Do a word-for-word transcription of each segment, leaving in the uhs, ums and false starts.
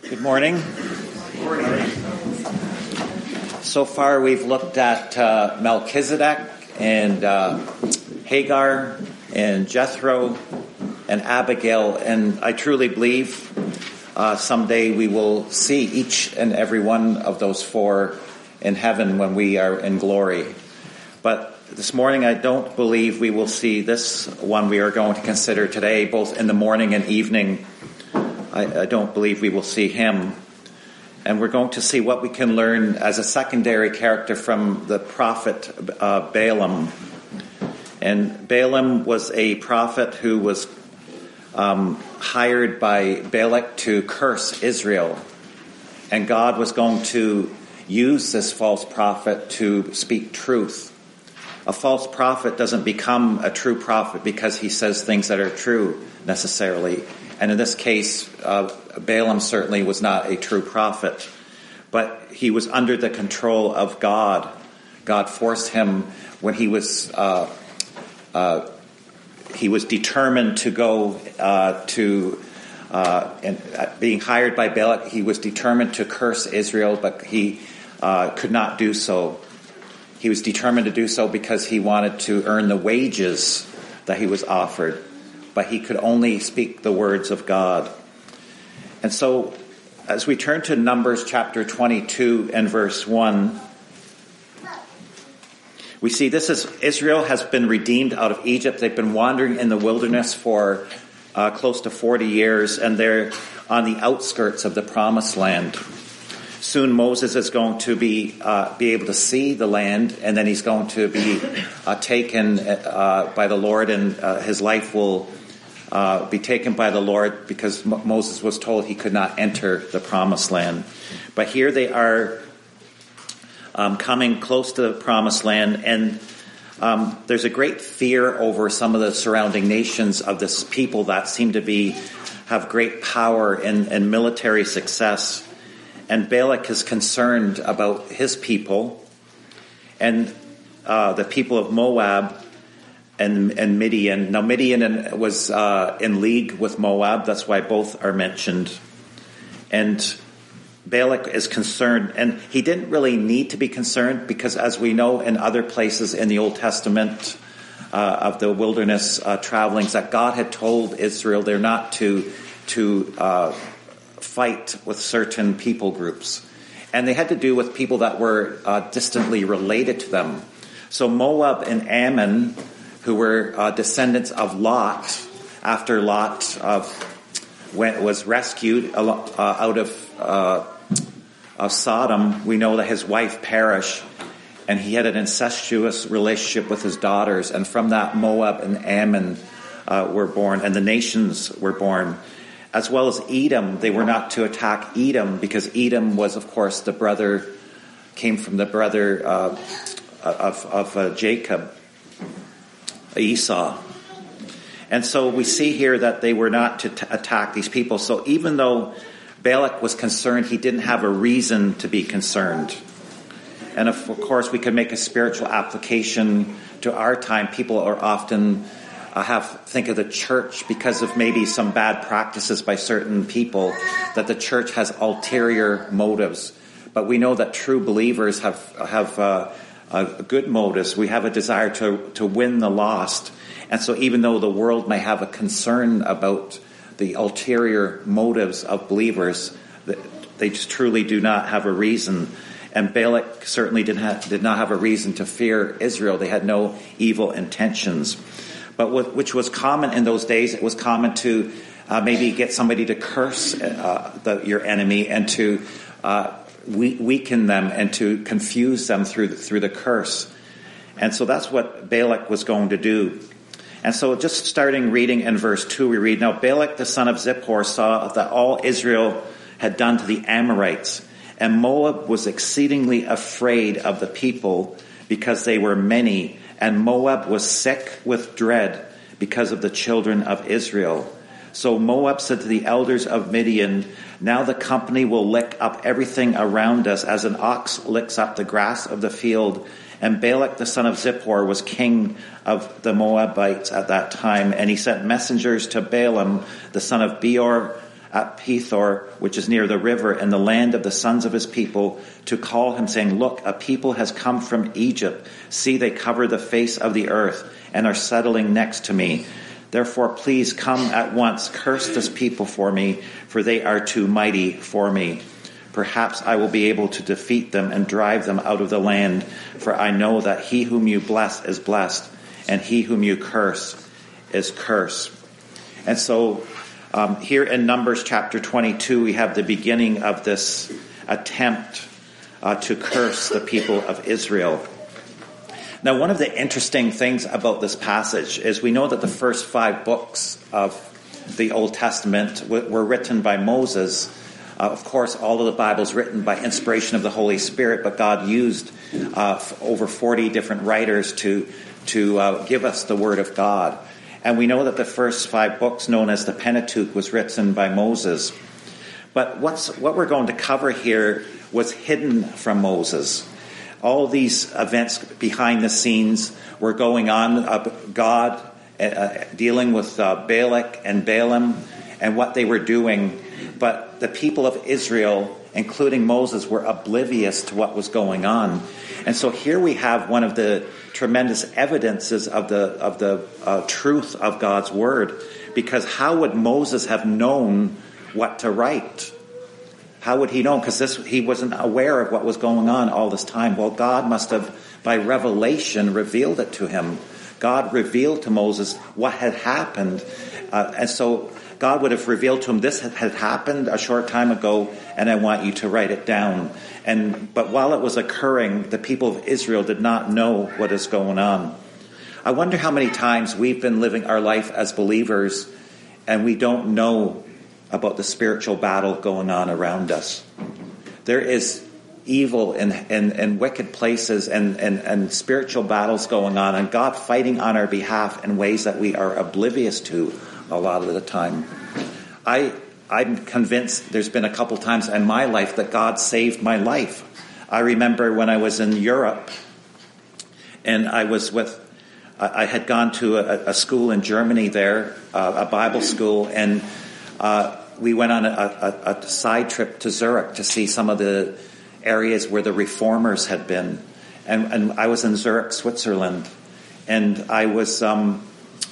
Good morning. Good morning. So far we've looked at uh, Melchizedek and uh, Hagar and Jethro and Abigail, and I truly believe uh, someday we will see each and every one of those four in heaven when we are in glory. But this morning I don't believe we will see this one we are going to consider today, both in the morning and evening. I, I don't believe we will see him. And we're going to see what we can learn as a secondary character from the prophet uh, Balaam. And Balaam was a prophet who was um, hired by Balak to curse Israel. And God was going to use this false prophet to speak truth. A false prophet doesn't become a true prophet because he says things that are true necessarily. And in this case, uh, Balaam certainly was not a true prophet, but he was under the control of God. God forced him when he was uh, uh, he was determined to go uh, to uh, and uh, being hired by Balak. He was determined to curse Israel, but he uh, could not do so. He was determined to do so because he wanted to earn the wages that he was offered. But he could only speak the words of God. And so, as we turn to Numbers chapter twenty-two and verse one, we see this is Israel has been redeemed out of Egypt. They've been wandering in the wilderness for uh, close to forty years, and they're on the outskirts of the promised land. Soon Moses is going to be uh, be able to see the land, and then he's going to be uh, taken uh, by the Lord, and uh, his life will Uh, be taken by the Lord because Mo- Moses was told he could not enter the promised land. But here they are um, coming close to the promised land, and um, there's a great fear over some of the surrounding nations of this people that seem to be have great power and, and military success. And Balak is concerned about his people and uh, the people of Moab And, and Midian. Now Midian was uh, in league with Moab. That's why both are mentioned. And Balak is concerned, and he didn't really need to be concerned because, as we know in other places in the Old Testament uh, of the wilderness uh, travelings, that God had told Israel they're not to to uh, fight with certain people groups, and they had to do with people that were uh, distantly related to them. So Moab and Ammon, who were uh, descendants of Lot, after Lot uh, went, was rescued uh, out of, uh, of Sodom. We know that his wife perished, and he had an incestuous relationship with his daughters. And from that, Moab and Ammon uh, were born, and the nations were born. As well as Edom, they were not to attack Edom, because Edom was, of course, the brother, came from the brother uh, of, of uh, Jacob, Esau. And so we see here that they were not to t- attack these people. So even though Balak was concerned, he didn't have a reason to be concerned. And of course, we could make a spiritual application to our time. People are often uh, have think of the church because of maybe some bad practices by certain people, that the church has ulterior motives. But we know that true believers have have uh, Uh, good motives. We have a desire to, to win the lost. And so even though the world may have a concern about the ulterior motives of believers, they just truly do not have a reason. And Balak certainly did, have, did not have a reason to fear Israel. They had no evil intentions. But what, which was common in those days, it was common to uh, maybe get somebody to curse uh, the, your enemy and to uh We weaken them and to confuse them through the, through the curse. And so that's what Balak was going to do. And so just starting reading in verse two, we read, Now Balak the son of Zippor saw that all Israel had done to the Amorites, and Moab was exceedingly afraid of the people because they were many, and Moab was sick with dread because of the children of Israel. So Moab said to the elders of Midian, Now the company will lick up everything around us as an ox licks up the grass of the field. And Balak the son of Zippor was king of the Moabites at that time. And he sent messengers to Balaam the son of Beor at Pethor, which is near the river, in the land of the sons of his people, to call him, saying, Look, a people has come from Egypt. See, they cover the face of the earth and are settling next to me. Therefore, please come at once, curse this people for me, for they are too mighty for me. Perhaps I will be able to defeat them and drive them out of the land, for I know that he whom you bless is blessed, and he whom you curse is cursed. And so um, here in Numbers chapter twenty-two, we have the beginning of this attempt uh, to curse the people of Israel. Now, one of the interesting things about this passage is we know that the first five books of the Old Testament were written by Moses. Uh, of course, all of the Bible is written by inspiration of the Holy Spirit, but God used uh, over forty different writers to to uh, give us the Word of God. And we know that the first five books, known as the Pentateuch, was written by Moses. But what's what we're going to cover here was hidden from Moses. All these events behind the scenes were going on. Uh, God uh, dealing with uh, Balak and Balaam and what they were doing. But the people of Israel, including Moses, were oblivious to what was going on. And so here we have one of the tremendous evidences of the of the uh, truth of God's word. Because how would Moses have known what to write? How would he know? Because this he wasn't aware of what was going on all this time. Well, God must have, by revelation, revealed it to him. God revealed to Moses what had happened. Uh, and so God would have revealed to him, this had happened a short time ago, and I want you to write it down. And but while it was occurring, the people of Israel did not know what is going on. I wonder how many times we've been living our life as believers, and we don't know about the spiritual battle going on around us. There is evil and, and, and wicked places and, and, and spiritual battles going on, and God fighting on our behalf in ways that we are oblivious to a lot of the time. I, I'm convinced there's been a couple times in my life that God saved my life. I remember when I was in Europe, and I was with, I had gone to a, a school in Germany there, uh, a Bible school, and uh, we went on a, a, a side trip to Zurich to see some of the areas where the reformers had been. And, and I was in Zurich, Switzerland, and I was um,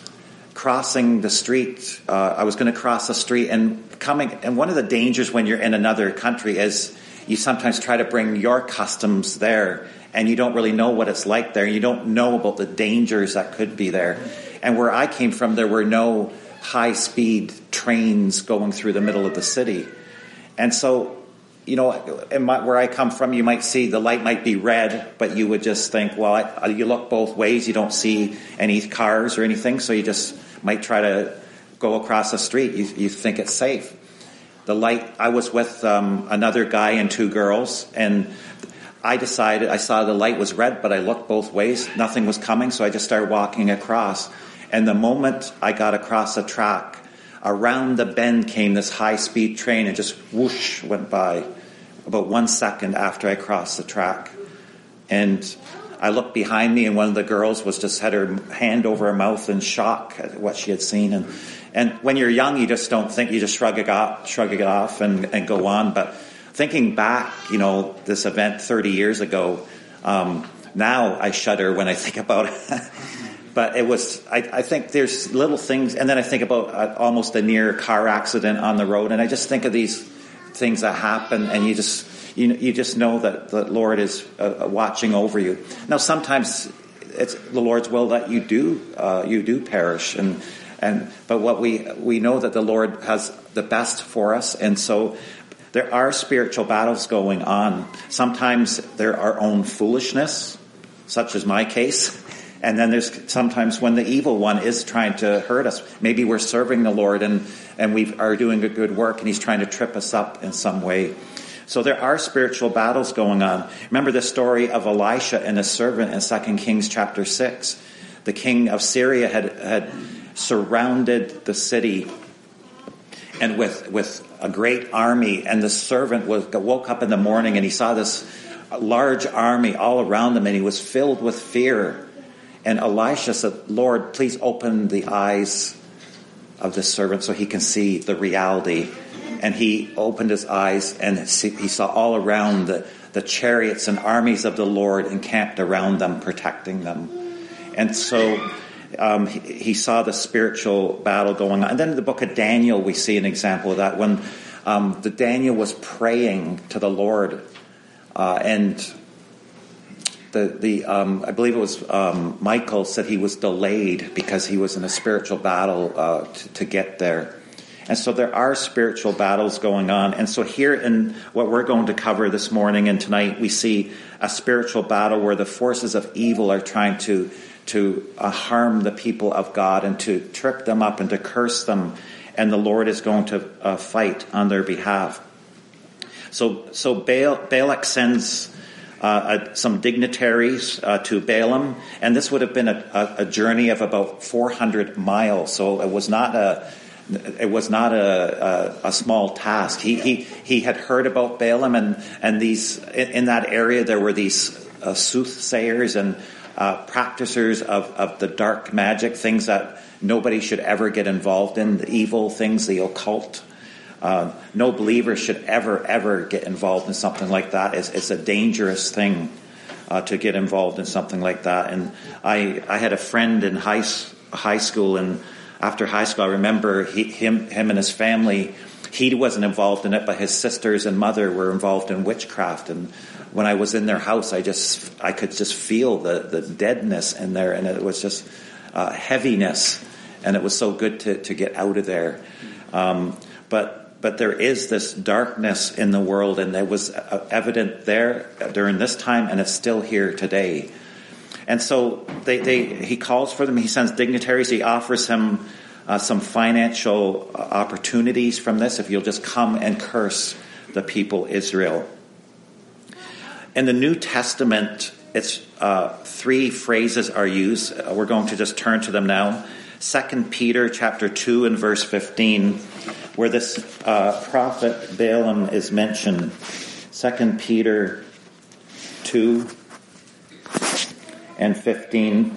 crossing the street. Uh, I was going to cross the street and coming. And one of the dangers when you're in another country is you sometimes try to bring your customs there, and you don't really know what it's like there. You don't know about the dangers that could be there. And where I came from, there were no high-speed trains going through the middle of the city. And so, you know, in my, where I come from, you might see the light might be red, but you would just think, well, I, you look both ways. You don't see any cars or anything, so you just might try to go across the street. You, you think it's safe. The light, I was with um, another guy and two girls, and I decided, I saw the light was red, but I looked both ways. Nothing was coming, so I just started walking across. And the moment I got across the track, around the bend came this high-speed train and just whoosh went by about one second after I crossed the track. And I looked behind me, and one of the girls was just had her hand over her mouth in shock at what she had seen. And and when you're young, you just don't think, you just shrug it off, shrug it off and, and go on. But thinking back, you know, this event thirty years ago, um, now I shudder when I think about it. But it was, I, I think there's little things, and then I think about uh, almost a near car accident on the road, and I just think of these things that happen, and you just, you, you just know that the Lord is uh, watching over you. Now, sometimes it's the Lord's will that you do, uh, you do perish, and and but what we we know that the Lord has the best for us, and so there are spiritual battles going on. Sometimes they're our own foolishness, such as my case. And then there's sometimes when the evil one is trying to hurt us. Maybe we're serving the Lord and, and we are doing a good work, and he's trying to trip us up in some way. So there are spiritual battles going on. Remember the story of Elisha and his servant in Second Kings chapter six. The king of Syria had, had surrounded the city and with, with a great army. And the servant was, woke up in the morning and he saw this large army all around him, and he was filled with fear. And Elisha said, Lord, please open the eyes of this servant so he can see the reality and he opened his eyes, and he saw all around the, the chariots and armies of the Lord encamped around them, protecting them. And so um, he, he saw the spiritual battle going on. And then in the book of Daniel, we see an example of that when um, the Daniel was praying to the Lord, uh, and the the um, I believe it was um, Michael said he was delayed because he was in a spiritual battle uh, to, to get there. And so there are spiritual battles going on. And so here in what we're going to cover this morning and tonight, we see a spiritual battle where the forces of evil are trying to to uh, harm the people of God and to trip them up and to curse them. And the Lord is going to uh, fight on their behalf. So so Baal, Balak sends uh, uh, some dignitaries uh, to Balaam. And this would have been a, a, a journey of about four hundred miles. So it was not a... It was not a, a, a small task. He, he he had heard about Balaam, and and these in, in that area there were these uh, soothsayers and uh, practicers of, of the dark magic, things that nobody should ever get involved in, the evil things, the occult. Uh, no believer should ever ever get involved in something like that. It's, it's a dangerous thing uh, to get involved in something like that. And I I had a friend in high high school and. After high school, I remember he, him, him and his family, he wasn't involved in it, but his sisters and mother were involved in witchcraft. And when I was in their house, I just, I could just feel the, the deadness in there. And it was just uh, heaviness. And it was so good to, to get out of there. Um, but, but there is this darkness in the world, and it was evident there during this time, and it's still here today. And so they, they, he calls for them. He sends dignitaries. He offers him uh, some financial opportunities from this if you'll just come and curse the people Israel. In the New Testament, it's uh, three phrases are used. Uh, we're going to just turn to them now. Second Peter chapter two and verse fifteen, where this uh, prophet Balaam is mentioned. Second Peter two. And fifteen.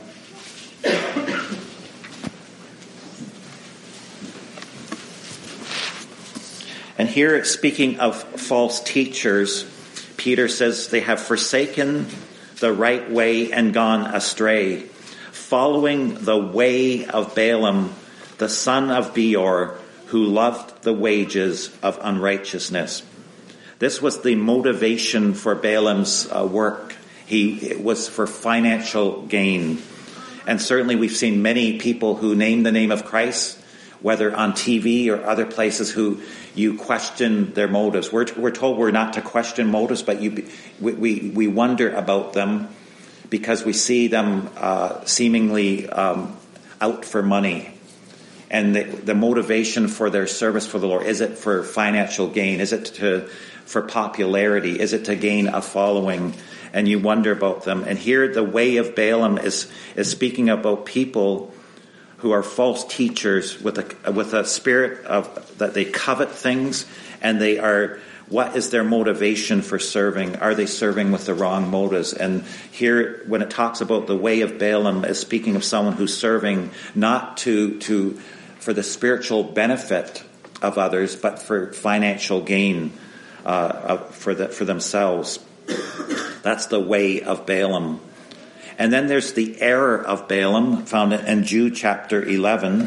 And here, speaking of false teachers, Peter says they have forsaken the right way and gone astray, following the way of Balaam, the son of Beor, who loved the wages of unrighteousness. This was the motivation for Balaam's uh, work. He it was for financial gain. And certainly we've seen many people who name the name of Christ, whether on T V or other places, who you question their motives. We're, we're told we're not to question motives, but you, we, we, we wonder about them because we see them uh, seemingly um, out for money. And the, the motivation for their service for the Lord, is it for financial gain? Is it to, for popularity? Is it to gain a following? And you wonder about them. And here the way of Balaam is, is speaking about people who are false teachers with a, with a spirit of that they covet things, and they are, what is their motivation for serving? Are they serving with the wrong motives? And here, when it talks about the way of Balaam, is speaking of someone who's serving not to, to, for the spiritual benefit of others, but for financial gain, uh, for the, for themselves. That's the way of Balaam. And then there's the error of Balaam, found in Jude chapter eleven.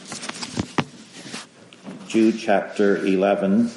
Jude chapter eleven.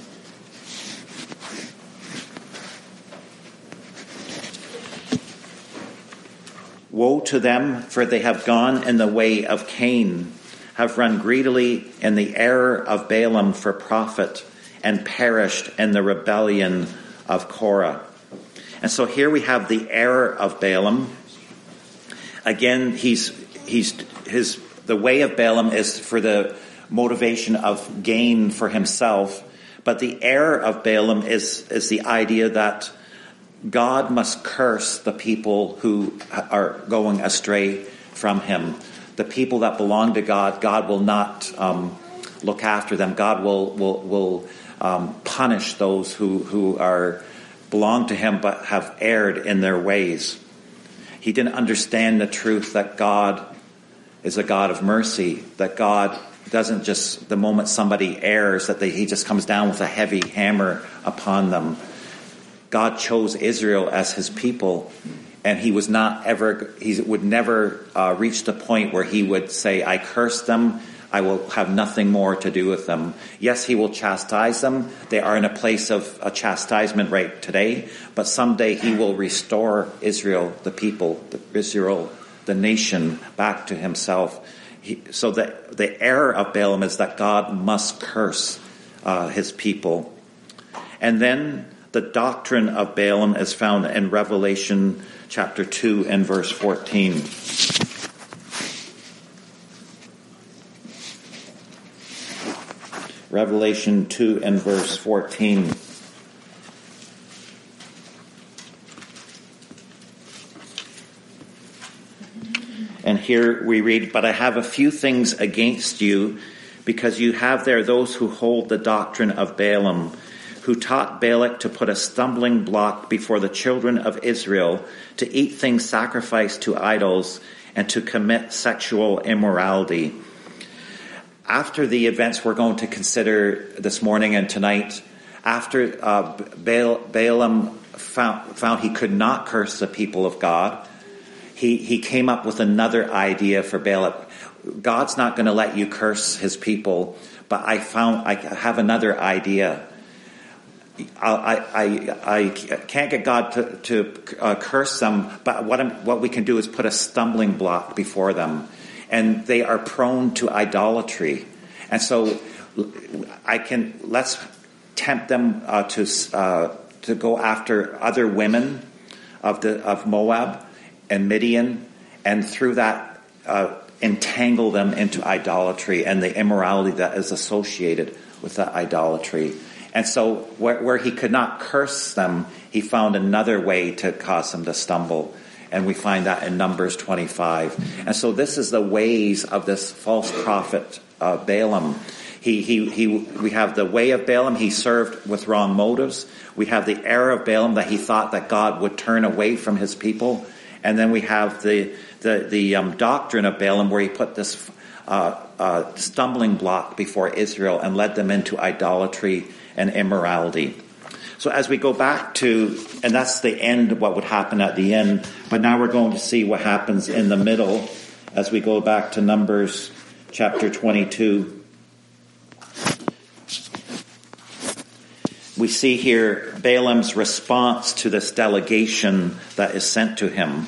Woe to them, for they have gone in the way of Cain, have run greedily in the error of Balaam for profit, and perished in the rebellion of Korah. And so here we have the error of Balaam. Again, he's he's his the way of Balaam is for the motivation of gain for himself, but the error of Balaam is is the idea that God must curse the people who are going astray from him. The people that belong to God, God will not um, look after them. God will will will um, punish those who who are belong to him but have erred in their ways. He didn't understand the truth that God is a God of mercy, that God doesn't just, the moment somebody errs, that they, he just comes down with a heavy hammer upon them. God chose Israel as his people, and he was not ever, he would never uh, reach the point where he would say, I curse them, I will have nothing more to do with them. Yes, he will chastise them. They are in a place of a chastisement right today, but someday he will restore Israel, the people, the Israel, the nation, back to himself. He, so the, the error of Balaam is that God must curse uh, his people. And then the doctrine of Balaam is found in Revelation chapter two and verse fourteen. Revelation two and verse fourteen. And here we read, but I have a few things against you, because you have there those who hold the doctrine of Balaam, who taught Balak to put a stumbling block before the children of Israel, to eat things sacrificed to idols, and to commit sexual immorality. After the events we're going to consider this morning and tonight, after uh, Baal, Balaam found, found he could not curse the people of God, he, he came up with another idea for Balak. God's not going to let you curse his people, but I found I have another idea. I, I, I can't get God to, to uh, curse them, but what, I'm, what we can do is put a stumbling block before them. And they are prone to idolatry. And so I can, let's tempt them uh, to uh, to go after other women of the of Moab and Midian, and through that uh, entangle them into idolatry and the immorality that is associated with that idolatry. And so where, where he could not curse them, he found another way to cause them to stumble. And we find that in Numbers twenty-five. And so this is the ways of this false prophet uh, Balaam. He, he, he, we have the way of Balaam. He served with wrong motives. We have the error of Balaam, that he thought that God would turn away from his people. And then we have the the, the um, doctrine of Balaam, where he put this uh, uh, stumbling block before Israel and led them into idolatry and immorality. So as we go back to, and that's the end of what would happen at the end, but now we're going to see what happens in the middle as we go back to Numbers chapter twenty-two. We see here Balaam's response to this delegation that is sent to him.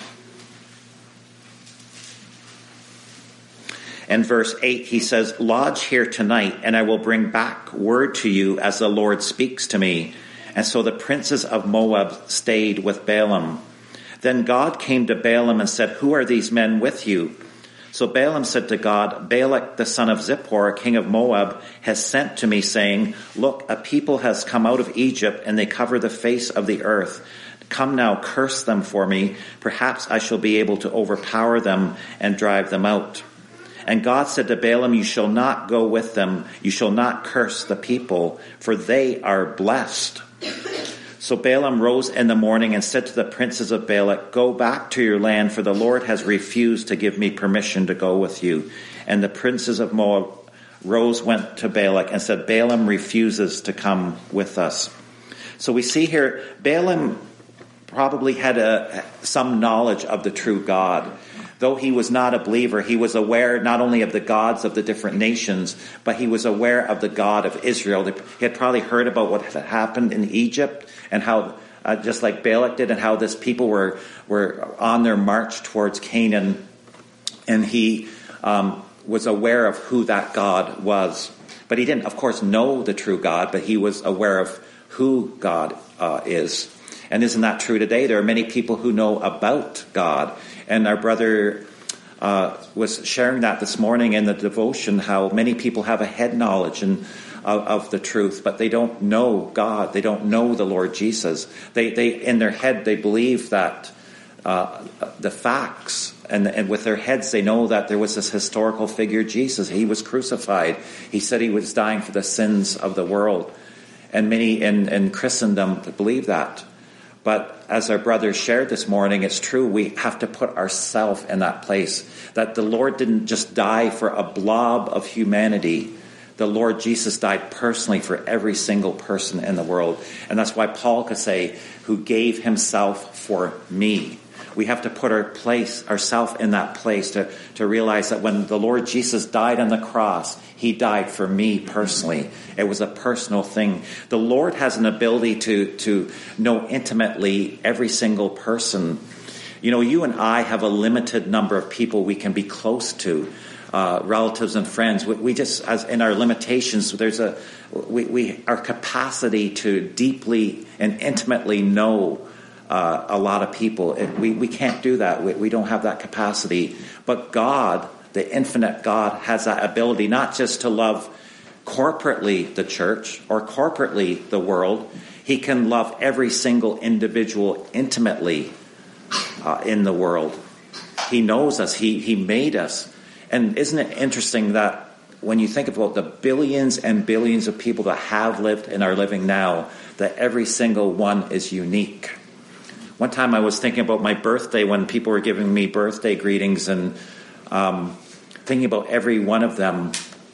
In verse eight, he says, "Lodge here tonight, and I will bring back word to you as the Lord speaks to me." And so the princes of Moab stayed with Balaam. Then God came to Balaam and said, "Who are these men with you?" So Balaam said to God, "Balak the son of Zippor, king of Moab, has sent to me, saying, 'Look, a people has come out of Egypt, and they cover the face of the earth. Come now, curse them for me. Perhaps I shall be able to overpower them and drive them out.' And God said to Balaam, 'You shall not go with them. You shall not curse the people, for they are blessed.' So Balaam rose in the morning and said to the princes of Balak, 'Go back to your land, for the Lord has refused to give me permission to go with you.' And the princes of Moab rose, went to Balak, and said, 'Balaam refuses to come with us.'" So we see here, Balaam probably had a, some knowledge of the true God. Though he was not a believer, he was aware not only of the gods of the different nations, but he was aware of the God of Israel. He had probably heard about what had happened in Egypt, and how, uh, just like Balak did, and how this people were, were on their march towards Canaan. And he um, was aware of who that God was. But he didn't, of course, know the true God, but he was aware of who God uh, is. And isn't that true today? There are many people who know about God. And our brother uh, was sharing that this morning in the devotion, how many people have a head knowledge and of, of the truth, but they don't know God. They don't know the Lord Jesus. They, they in their head, they believe that uh, the facts, and, and with their heads, they know that there was this historical figure, Jesus. He was crucified. He said he was dying for the sins of the world. And many in, in Christendom believe that. But as our brothers shared this morning, it's true, we have to put ourselves in that place. That the Lord didn't just die for a blob of humanity. The Lord Jesus died personally for every single person in the world. And that's why Paul could say, who gave himself for me. We have to put our place, ourselves in that place to, to realize that when the Lord Jesus died on the cross, he died for me personally. It was a personal thing. The Lord has an ability to, to know intimately every single person. You know, you and I have a limited number of people we can be close to, uh, relatives and friends. We, we just, as in our limitations, there's a, we, we, our capacity to deeply and intimately know Uh, a lot of people. It, we, we can't do that. We, we don't have that capacity. But God, the infinite God, has that ability not just to love corporately the church or corporately the world. He can love every single individual intimately uh, in the world. He knows us. He, he made us. And isn't it interesting that when you think about the billions and billions of people that have lived and are living now, that every single one is unique. One time I was thinking about my birthday when people were giving me birthday greetings and um, thinking about every one of them.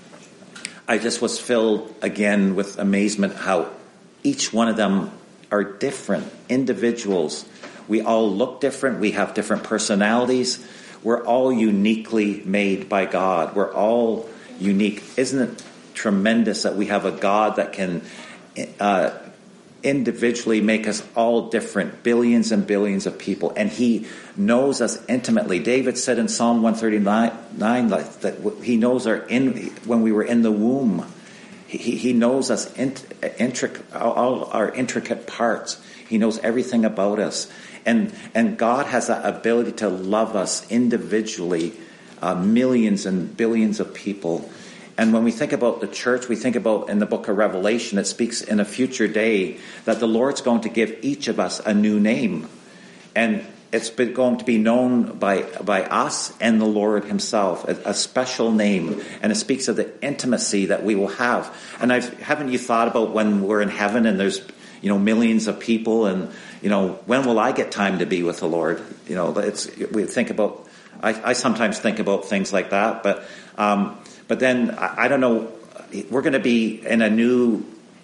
I just was filled again with amazement how each one of them are different individuals. We all look different. We have different personalities. We're all uniquely made by God. We're all unique. Isn't it tremendous that we have a God that can uh individually make us all different, billions and billions of people, and he knows us intimately. David said in Psalm one thirty-nine that he knows our in when we were in the womb. He, he knows us intricate, all our intricate parts. He knows everything about us, and and God has that ability to love us individually, uh, millions and billions of people. And when we think about the church, we think about in the book of Revelation, it speaks in a future day that the Lord's going to give each of us a new name. And it's been going to be known by by us and the Lord himself, a, a special name. And it speaks of the intimacy that we will have. And I've, haven't you thought about when we're in heaven and there's, you know, millions of people and, you know, when will I get time to be with the Lord? You know, it's, we think about, I, I sometimes think about things like that, but, um, But then, I don't know, we're going to be in a new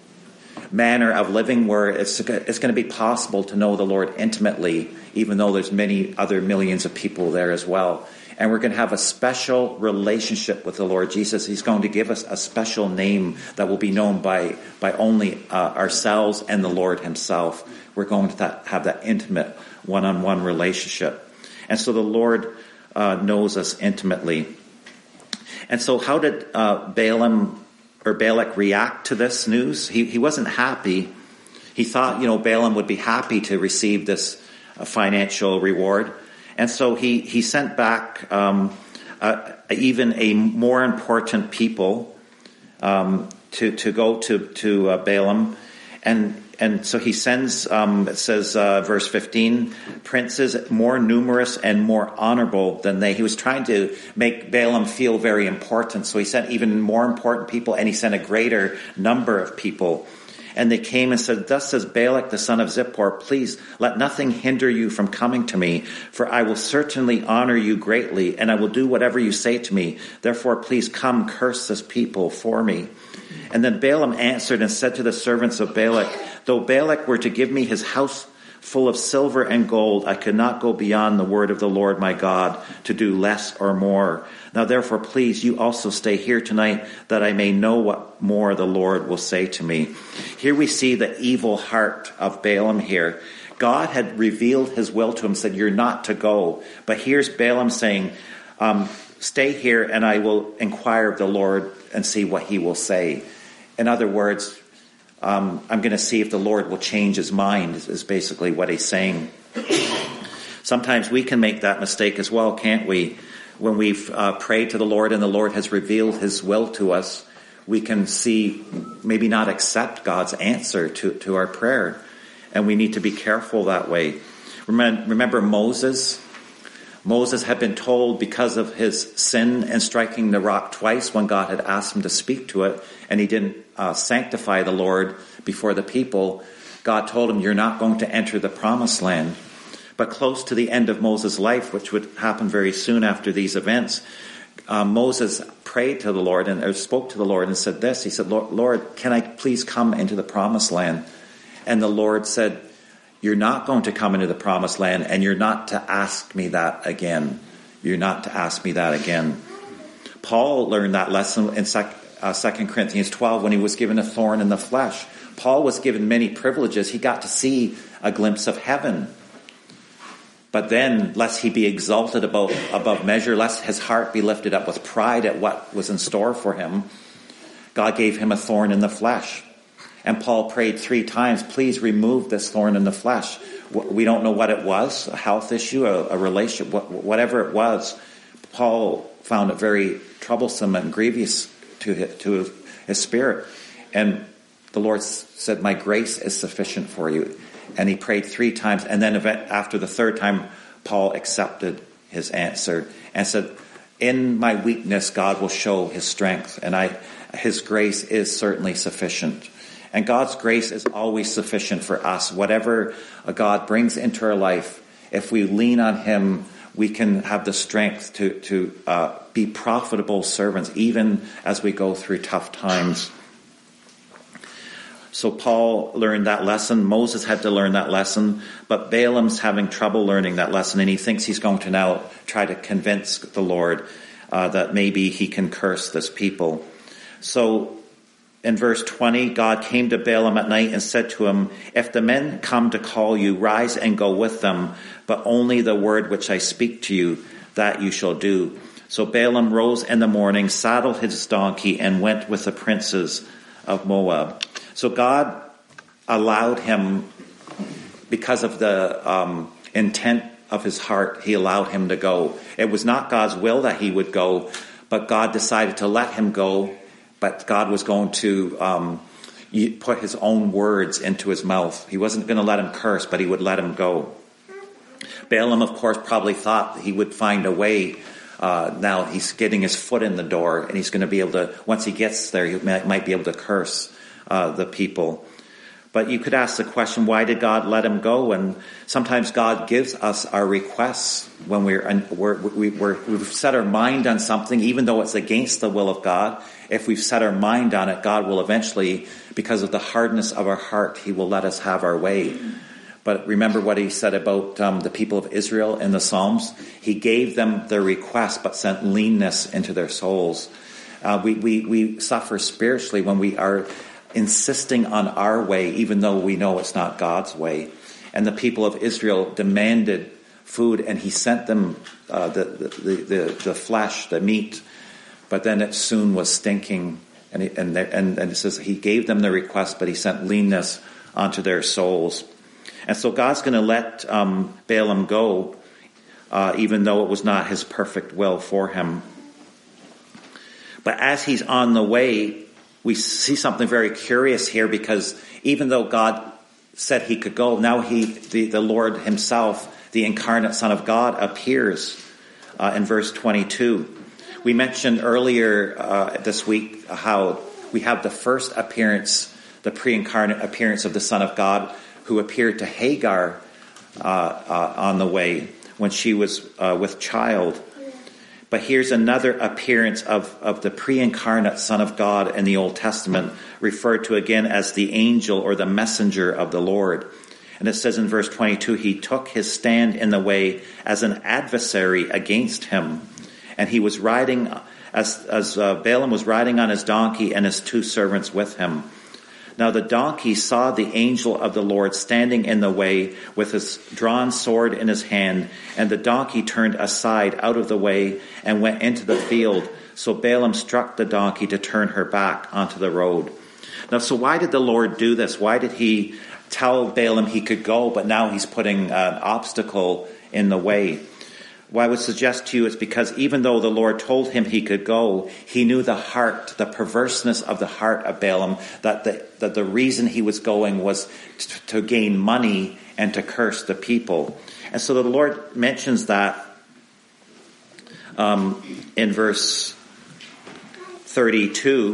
manner of living where it's it's going to be possible to know the Lord intimately, even though there's many other millions of people there as well. And we're going to have a special relationship with the Lord Jesus. He's going to give us a special name that will be known by, by only uh, ourselves and the Lord himself. We're going to that, have that intimate one-on-one relationship. And so the Lord uh, knows us intimately. And so how did uh, Balaam or Balak react to this news? He, he wasn't happy. He thought, you know, Balaam would be happy to receive this uh, financial reward. And so he, he sent back um, uh, even a more important people um, to, to go to, to uh, Balaam. And And so he sends, um, it says, uh, verse fifteen, princes more numerous and more honorable than they. He was trying to make Balaam feel very important. So he sent even more important people, and he sent a greater number of people. And they came and said, thus says Balak, the son of Zippor, please let nothing hinder you from coming to me, for I will certainly honor you greatly, and I will do whatever you say to me. Therefore, please come, curse this people for me. And then Balaam answered and said to the servants of Balak, though Balak were to give me his house full of silver and gold, I could not go beyond the word of the Lord my God to do less or more. Now therefore, please, you also stay here tonight, that I may know what more the Lord will say to me. Here we see the evil heart of Balaam here. God had revealed his will to him, said, you're not to go. But here's Balaam saying, um, stay here and I will inquire of the Lord and see what he will say. In other words, um, I'm going to see if the Lord will change his mind, is basically what he's saying. Sometimes we can make that mistake as well, can't we? When we've uh, prayed to the Lord and the Lord has revealed his will to us, we can see, maybe not accept God's answer to, to our prayer. And we need to be careful that way. Remember, remember Moses? Moses had been told because of his sin and striking the rock twice when God had asked him to speak to it, and he didn't uh, sanctify the Lord before the people, God told him, you're not going to enter the promised land. But close to the end of Moses' life, which would happen very soon after these events, uh, Moses prayed to the Lord and or spoke to the Lord and said this. He said, Lord, Lord, can I please come into the promised land? And the Lord said, you're not going to come into the promised land, and you're not to ask me that again. You're not to ask me that again. Paul learned that lesson in Second Corinthians twelve when he was given a thorn in the flesh. Paul was given many privileges. He got to see a glimpse of heaven. But then, lest he be exalted above, above measure, lest his heart be lifted up with pride at what was in store for him, God gave him a thorn in the flesh. And Paul prayed three times, please remove this thorn in the flesh. We don't know what it was, a health issue, a, a relationship, whatever it was. Paul found it very troublesome and grievous to his, to his spirit. And the Lord said, my grace is sufficient for you. And he prayed three times. And then after the third time, Paul accepted his answer and said, in my weakness, God will show his strength. And I, his grace is certainly sufficient. And God's grace is always sufficient for us. Whatever God brings into our life, if we lean on him, we can have the strength to, to uh, be profitable servants, even as we go through tough times. So Paul learned that lesson. Moses had to learn that lesson. But Balaam's having trouble learning that lesson, and he thinks he's going to now try to convince the Lord uh, that maybe he can curse this people. So in verse twenty, God came to Balaam at night and said to him, if the men come to call you, rise and go with them, but only the word which I speak to you, that you shall do. So Balaam rose in the morning, saddled his donkey, and went with the princes of Moab. So God allowed him, because of the um, intent of his heart, he allowed him to go. It was not God's will that he would go, but God decided to let him go. But God was going to um, put his own words into his mouth. He wasn't going to let him curse, but he would let him go. Balaam, of course, probably thought he would find a way. Uh, now he's getting his foot in the door, and he's going to be able to, once he gets there, he might, might be able to curse uh, the people. But you could ask the question, why did God let him go? And sometimes God gives us our requests when we're, we're, we, we're, we've set our mind on something, even though it's against the will of God. If we've set our mind on it, God will eventually, because of the hardness of our heart, he will let us have our way. But remember what he said about um, the people of Israel in the Psalms? He gave them their request, but sent leanness into their souls. Uh, we, we, we suffer spiritually when we are insisting on our way, even though we know it's not God's way. And the people of Israel demanded food, and he sent them uh, the, the, the, the flesh, the meat, but then it soon was stinking. And, he, and, and, and it says he gave them the request, but he sent leanness onto their souls. And so God's going to let um, Balaam go, uh, even though it was not his perfect will for him. But as he's on the way, we see something very curious here, because even though God said he could go, now he, the, the Lord himself, the incarnate Son of God, appears uh, in verse twenty-two. We mentioned earlier uh, this week how we have the first appearance, the pre-incarnate appearance of the Son of God, who appeared to Hagar uh, uh, on the way when she was uh, with child. But here's another appearance of, of the pre-incarnate Son of God in the Old Testament, referred to again as the angel or the messenger of the Lord. And it says in verse twenty-two, he took his stand in the way as an adversary against him. And he was riding, as, as uh, Balaam was riding on his donkey and his two servants with him. Now the donkey saw the angel of the Lord standing in the way with his drawn sword in his hand, and the donkey turned aside out of the way and went into the field. So Balaam struck the donkey to turn her back onto the road. Now, so why did the Lord do this? Why did he tell Balaam he could go, but now he's putting an obstacle in the way? Well, I would suggest to you it's because even though the Lord told him he could go, he knew the heart, the perverseness of the heart of Balaam, that the, that the reason he was going was to, to gain money and to curse the people. And so the Lord mentions that um, in verse thirty-two.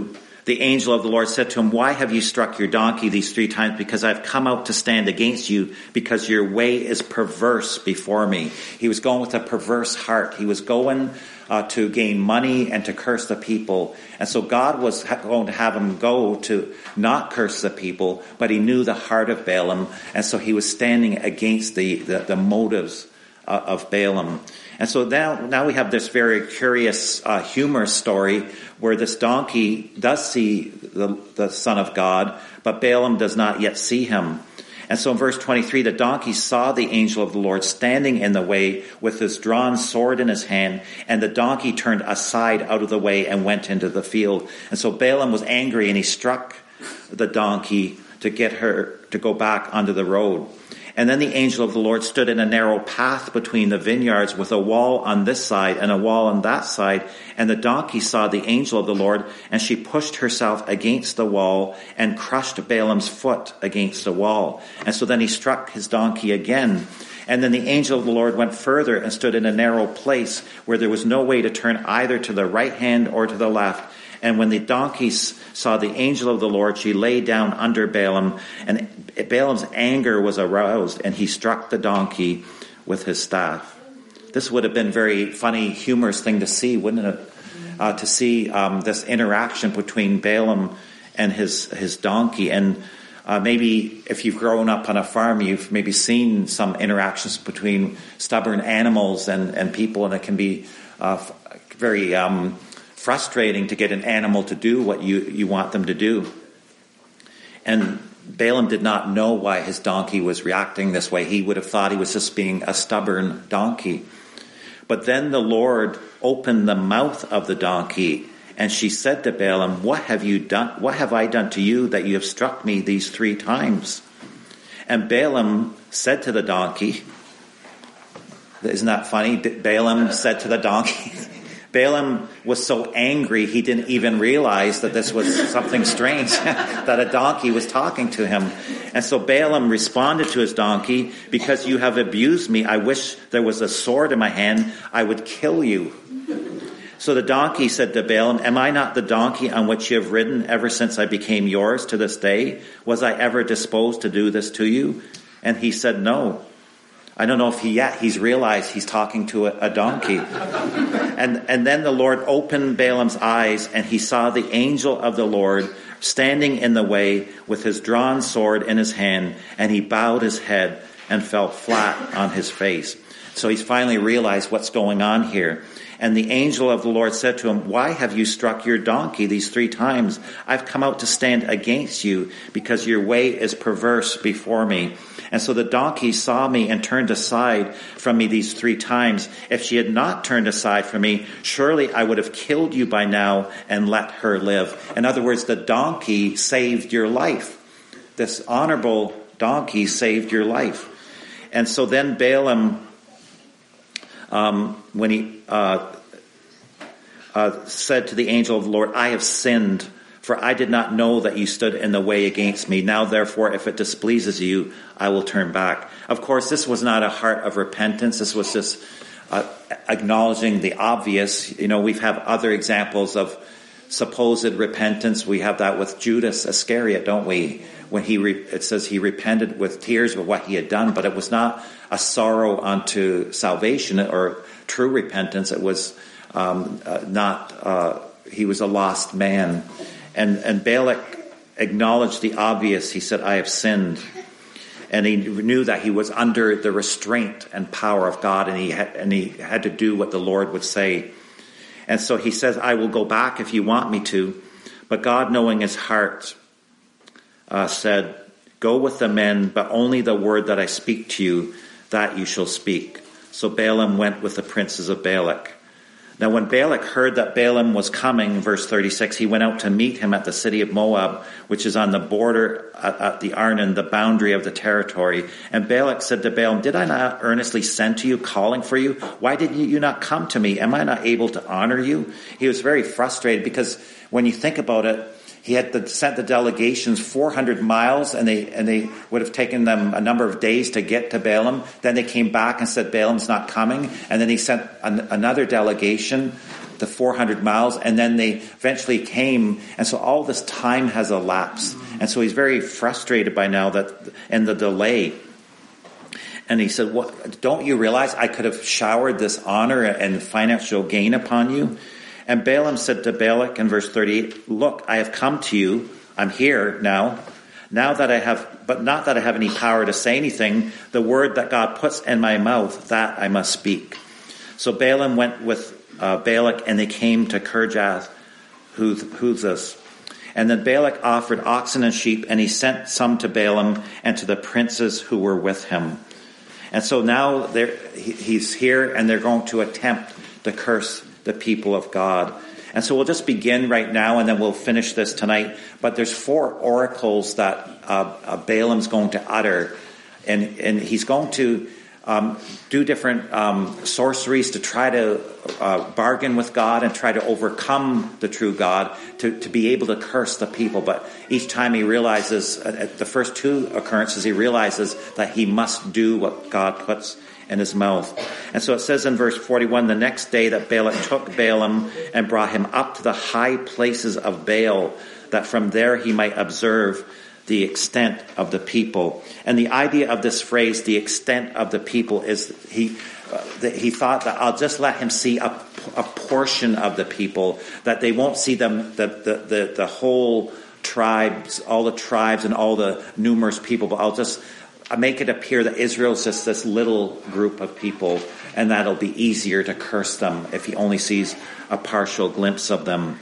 the angel of the Lord said to him, "Why have you struck your donkey these three times? Because I've come out to stand against you, because your way is perverse before me." He was going with a perverse heart. He was going uh, to gain money and to curse the people. And so God was going to have him go to not curse the people, but he knew the heart of Balaam. And so he was standing against the, the, the motives uh, of Balaam. And so now, now we have this very curious, uh, humorous story where this donkey does see the, the Son of God, but Balaam does not yet see him. And so in verse twenty-three, the donkey saw the angel of the Lord standing in the way with his drawn sword in his hand, and the donkey turned aside out of the way and went into the field. And so Balaam was angry, and he struck the donkey to get her to go back onto the road. And then the angel of the Lord stood in a narrow path between the vineyards with a wall on this side and a wall on that side. And the donkey saw the angel of the Lord, and she pushed herself against the wall and crushed Balaam's foot against the wall. And so then he struck his donkey again. And then the angel of the Lord went further and stood in a narrow place where there was no way to turn either to the right hand or to the left. And when the donkey saw the angel of the Lord, she lay down under Balaam, and Balaam's anger was aroused, and he struck the donkey with his staff. This would have been a very funny, humorous thing to see, wouldn't it? Uh, to see um, this interaction between Balaam and his, his donkey. And uh, maybe if you've grown up on a farm, you've maybe seen some interactions between stubborn animals and, and people, and it can be uh, very... Um, frustrating to get an animal to do what you, you want them to do. And Balaam did not know why his donkey was reacting this way. He would have thought he was just being a stubborn donkey. But then the Lord opened the mouth of the donkey, and she said to Balaam, "What have you done? What have I done to you that you have struck me these three times?" And Balaam said to the donkey, isn't that funny? Balaam said to the donkey, Balaam was so angry he didn't even realize that this was something strange, that a donkey was talking to him. And so Balaam responded to his donkey, "Because you have abused me, I wish there was a sword in my hand, I would kill you." So the donkey said to Balaam, "Am I not the donkey on which you have ridden ever since I became yours to this day? Was I ever disposed to do this to you?" And he said, "No." I don't know if he yet he's realized he's talking to a, a donkey. And and then the Lord opened Balaam's eyes, and he saw the angel of the Lord standing in the way with his drawn sword in his hand, and he bowed his head and fell flat on his face. So he's finally realized what's going on here. And the angel of the Lord said to him, "Why have you struck your donkey these three times? I've come out to stand against you, because your way is perverse before me. And so the donkey saw me and turned aside from me these three times. If she had not turned aside from me, surely I would have killed you by now and let her live." In other words, the donkey saved your life. This honorable donkey saved your life. And so then Balaam, um, when he uh, uh, said to the angel of the Lord, "I have sinned, for I did not know that you stood in the way against me. Now, therefore, if it displeases you, I will turn back." Of course, this was not a heart of repentance. This was just uh, acknowledging the obvious. You know, we have other examples of supposed repentance. We have that with Judas Iscariot, don't we? When he, re- it says he repented with tears of what he had done, but it was not a sorrow unto salvation or true repentance. It was um, uh, not, uh, he was a lost man. And, and Balak acknowledged the obvious. He said, "I have sinned." And he knew that he was under the restraint and power of God, and he had, and he had to do what the Lord would say. And so he says, "I will go back if you want me to." But God, knowing his heart, uh, said, "Go with the men, but only the word that I speak to you, that you shall speak." So Balaam went with the princes of Balak. Now when Balak heard that Balaam was coming, verse thirty-six, he went out to meet him at the city of Moab, which is on the border at, at the Arnon, the boundary of the territory. And Balak said to Balaam, "Did I not earnestly send to you, calling for you? Why did you not come to me? Am I not able to honor you?" He was very frustrated, because when you think about it, he had to sent the delegations four hundred miles, and they and they would have taken them a number of days to get to Balaam. Then they came back and said Balaam's not coming. And then he sent an, another delegation the four hundred miles, and then they eventually came, and so all this time has elapsed. And so he's very frustrated by now that, and the delay. And he said, "What? Don't you realize I could have showered this honor and financial gain upon you?" And Balaam said to Balak in verse thirty-eight, "Look, I have come to you. I'm here now. Now that I have, but not that I have any power to say anything. The word that God puts in my mouth, that I must speak." So Balaam went with uh, Balak, and they came to Kirjath Huthas. And then Balak offered oxen and sheep, and he sent some to Balaam and to the princes who were with him. And so now he's here, and they're going to attempt to curse the people of God. And so we'll just begin right now, and then we'll finish this tonight. But there's four oracles that uh, uh, Balaam's going to utter, and and he's going to um, do different um, sorceries to try to uh, bargain with God and try to overcome the true God to, to be able to curse the people. But each time he realizes, at the first two occurrences, he realizes that he must do what God puts in his mouth. And so it says in verse forty-one, "The next day that Balak took Balaam and brought him up to the high places of Baal, that from there he might observe the extent of the people." And the idea of this phrase, the extent of the people, is he uh, that he thought that I'll just let him see a, a portion of the people, that they won't see them, the, the, the, the whole tribes, all the tribes and all the numerous people, but I'll just make it appear that Israel's just this little group of people, and that'll be easier to curse them if he only sees a partial glimpse of them.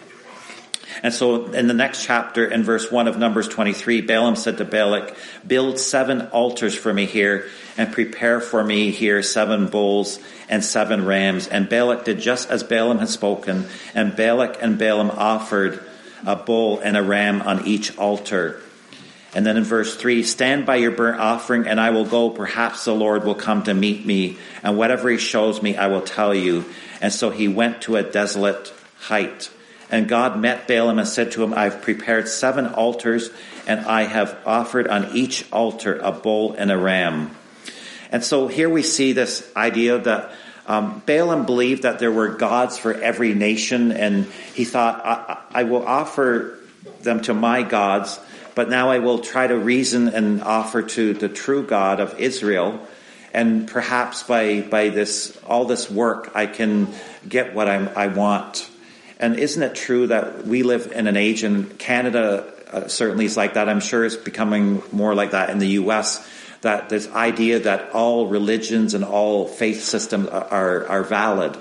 And so in the next chapter, in verse one of Numbers twenty-three, Balaam said to Balak, "Build seven altars for me here, and prepare for me here seven bulls and seven rams." And Balak did just as Balaam had spoken, and Balak and Balaam offered a bull and a ram on each altar. And then in verse three, "Stand by your burnt offering, and I will go. Perhaps the Lord will come to meet me, and whatever he shows me, I will tell you." And so he went to a desolate height. And God met Balaam and said to him, "I've prepared seven altars, and I have offered on each altar a bull and a ram." And so here we see this idea that um, Balaam believed that there were gods for every nation, and he thought, I, I will offer them to my gods, but now I will try to reason and offer to the true God of Israel. And perhaps by, by this, all this work, I can get what I'm, I want. And isn't it true that we live in an age, and Canada uh, certainly is like that. I'm sure it's becoming more like that in the U S, that this idea that all religions and all faith systems are, are valid.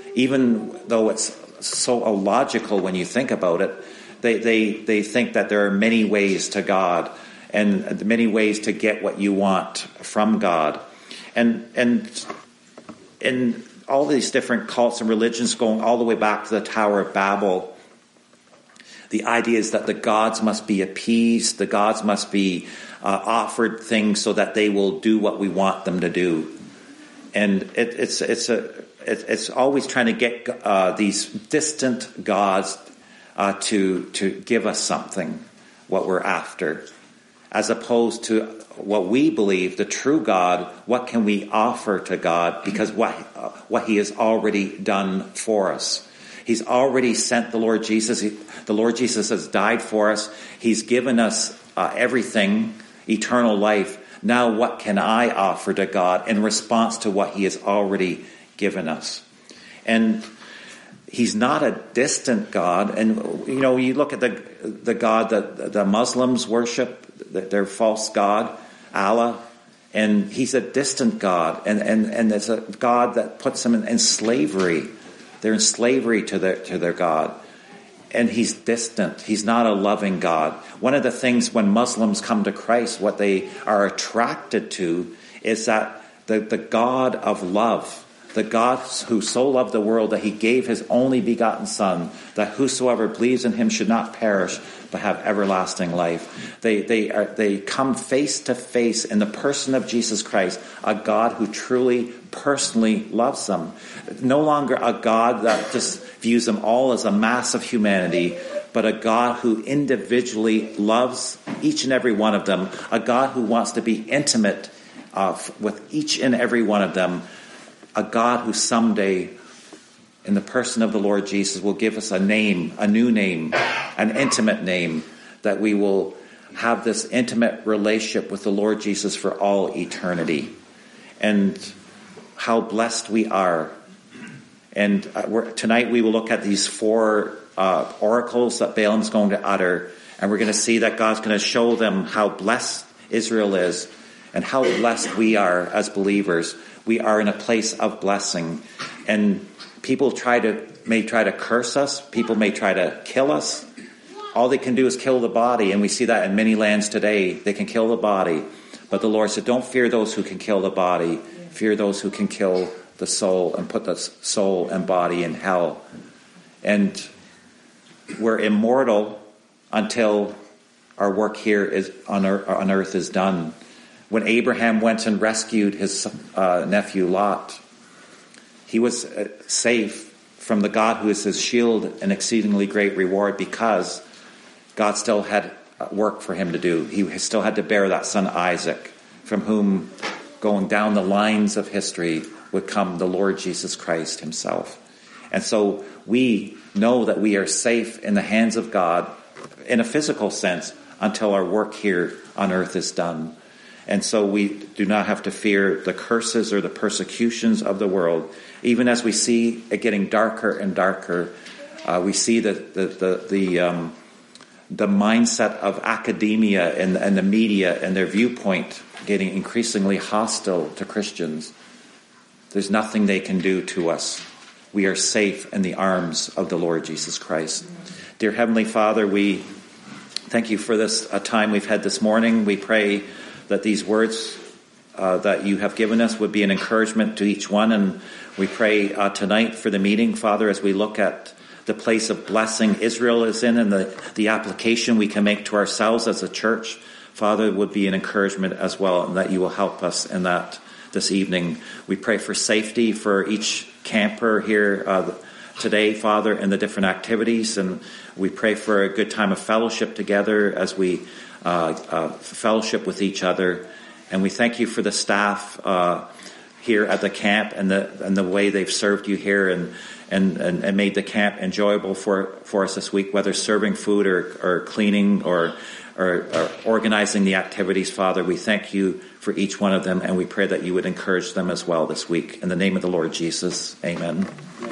Even though it's so illogical when you think about it, they, they, they think that there are many ways to God and many ways to get what you want from God. And, and, and, all these different cults and religions going all the way back to the Tower of Babel. The idea is that the gods must be appeased, the gods must be uh, offered things so that they will do what we want them to do. And it, it's it's a it, it's always trying to get uh, these distant gods uh, to to give us something, what we're after, as opposed to what we believe, the true God. What can we offer to God? Because what uh, what He has already done for us. He's already sent the Lord Jesus. He, the Lord Jesus has died for us. He's given us uh, everything, eternal life. Now what can I offer to God in response to what He has already given us? And He's not a distant God. And, you know, you look at the the God that the Muslims worship, their false God, Allah, and He's a distant God. And, and, and it's a God that puts them in, in slavery. They're in slavery to their, to their God. And He's distant. He's not a loving God. One of the things when Muslims come to Christ, what they are attracted to is that the, the God of love, the God who so loved the world that He gave His only begotten Son, that whosoever believes in Him should not perish but have everlasting life. They they are they come face to face in the person of Jesus Christ, a God who truly, personally loves them. No longer a God that just views them all as a mass of humanity, but a God who individually loves each and every one of them, a God who wants to be intimate uh, with each and every one of them, a God who someday in the person of the Lord Jesus, will give us a name, a new name, an intimate name, that we will have this intimate relationship with the Lord Jesus for all eternity. And how blessed we are. And uh, we're, tonight we will look at these four uh, oracles that Balaam's going to utter, and we're going to see that God's going to show them how blessed Israel is and how blessed we are as believers. We are in a place of blessing, and people try to may try to curse us. People may try to kill us. All they can do is kill the body, and we see that in many lands today. They can kill the body, but the Lord said, "Don't fear those who can kill the body. Fear those who can kill the soul and put the soul and body in hell." And we're immortal until our work here is on earth, on earth is done. When Abraham went and rescued his uh, nephew Lot, he was uh, safe from the God who is his shield and exceedingly great reward, because God still had work for him to do. He still had to bear that son Isaac, from whom, going down the lines of history, would come the Lord Jesus Christ himself. And so we know that we are safe in the hands of God in a physical sense until our work here on earth is done. And so we do not have to fear the curses or the persecutions of the world. Even as we see it getting darker and darker, uh, we see the the the, the um, the mindset of academia and, and the media and their viewpoint getting increasingly hostile to Christians. There's nothing they can do to us. We are safe in the arms of the Lord Jesus Christ. Dear Heavenly Father, we thank you for this uh, time we've had this morning. We pray that these words uh, that you have given us would be an encouragement to each one. And we pray uh, tonight for the meeting, Father, as we look at the place of blessing Israel is in, and the, the application we can make to ourselves as a church, Father, would be an encouragement as well, and that you will help us in that this evening. We pray for safety for each camper here uh, today, Father, in the different activities, and we pray for a good time of fellowship together as we uh, uh, fellowship with each other. And we thank you for the staff uh, here at the camp and the and the way they've served you here and and, and, and made the camp enjoyable for, for us this week, whether serving food or, or cleaning or, or, or organizing the activities, Father. We thank you for each one of them, and we pray that you would encourage them as well this week. In the name of the Lord Jesus, amen.